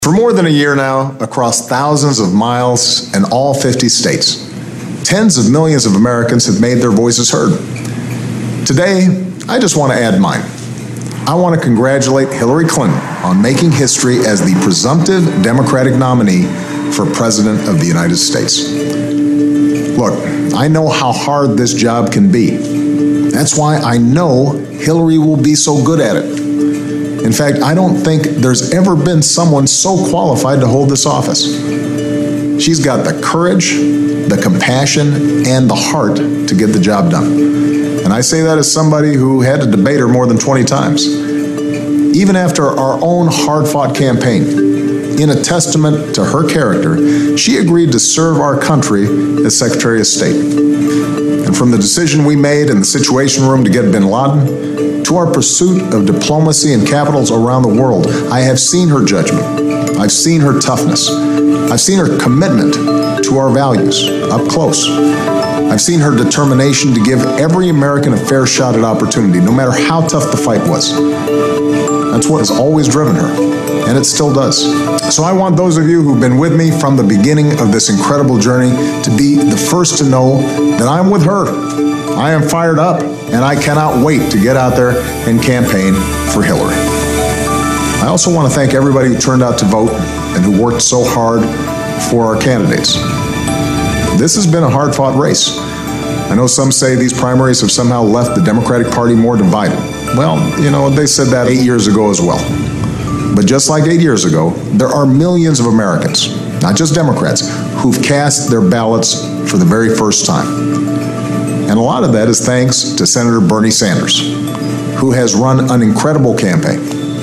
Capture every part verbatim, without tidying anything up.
For more than a year now, across thousands of miles and all fifty states, tens of millions of Americans have made their voices heard. Today, I just want to add mine. I want to congratulate Hillary Clinton on making history as the presumptive Democratic nominee for President of the United States. Look, I know how hard this job can be. That's why I know Hillary will be so good at it. In fact, I don't think there's ever been someone so qualified to hold this office. She's got the courage, the compassion, and the heart to get the job done. And I say that as somebody who had to debate her more than twenty times. Even after our own hard-fought campaign, in a testament to her character, she agreed to serve our country as Secretary of State. And from the decision we made in the Situation Room to get bin Laden, to our pursuit of diplomacy in capitals around the world, I have seen her judgment. I've seen her toughness. I've seen her commitment to our values up close. I've seen her determination to give every American a fair shot at opportunity, no matter how tough the fight was. That's what has always driven her, and it still does. So I want those of you who've been with me from the beginning of this incredible journey to be the first to know that I'm with her. I am fired up, and I cannot wait to get out there and campaign for Hillary. I also want to thank everybody who turned out to vote and who worked so hard for our candidates. This has been a hard-fought race. I know some say these primaries have somehow left the Democratic Party more divided. Well, you know, they said that eight years ago as well. But just like eight years ago, there are millions of Americans, not just Democrats, who've cast their ballots for the very first time. And a lot of that is thanks to Senator Bernie Sanders, who has run an incredible campaign.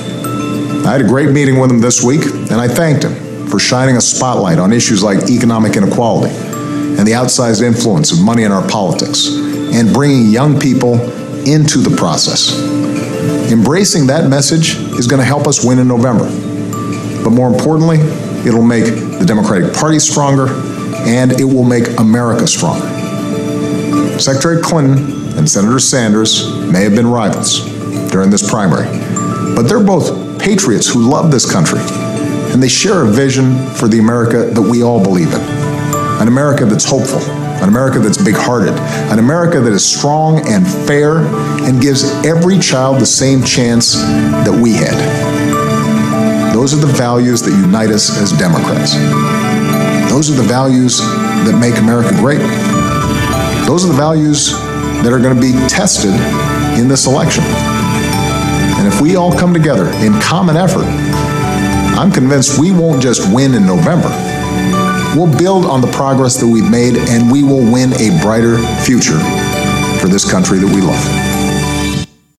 I had a great meeting with him this week, and I thanked him for shining a spotlight on issues like economic inequality and the outsized influence of money in our politics, and bringing young people into the process. Embracing that message is going to help us win in November. But more importantly, it'll make the Democratic Party stronger, and it will make America stronger. Secretary Clinton and Senator Sanders may have been rivals during this primary, but they're both patriots who love this country, and they share a vision for the America that we all believe in. An America that's hopeful, an America that's big-hearted, an America that is strong and fair and gives every child the same chance that we had. Those are the values that unite us as Democrats. Those are the values that make America great. Those are the values that are going to be tested in this election. And if we all come together in common effort, I'm convinced we won't just win in November. We'll build on the progress that we've made, and we will win a brighter future for this country that we love.